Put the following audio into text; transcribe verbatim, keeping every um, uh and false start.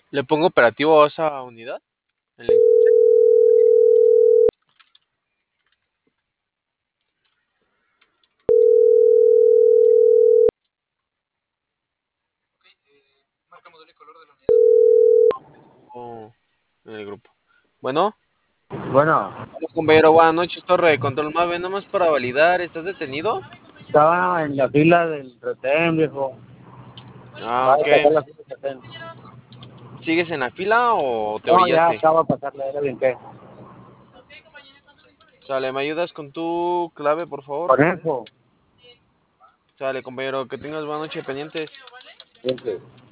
¿Le pongo operativo a esa unidad? ¿En la instancia? Marca, modelo y color de la unidad. O en el grupo. Bueno, Bueno, hola, compañero, buenas noches, Torre de Control Mave. Nada más para validar, ¿estás detenido? estaba en la fila del retén, viejo. Ah, Acaba ok. de pasar la fila del retén. ¿Sigues en la fila o te No, ya orillaste? acaba de pasarla, era bien que. Sale, ¿me ayudas con tu clave, por favor? Con eso, Sale, compañero, que tengas buena noche pendientes. bien que.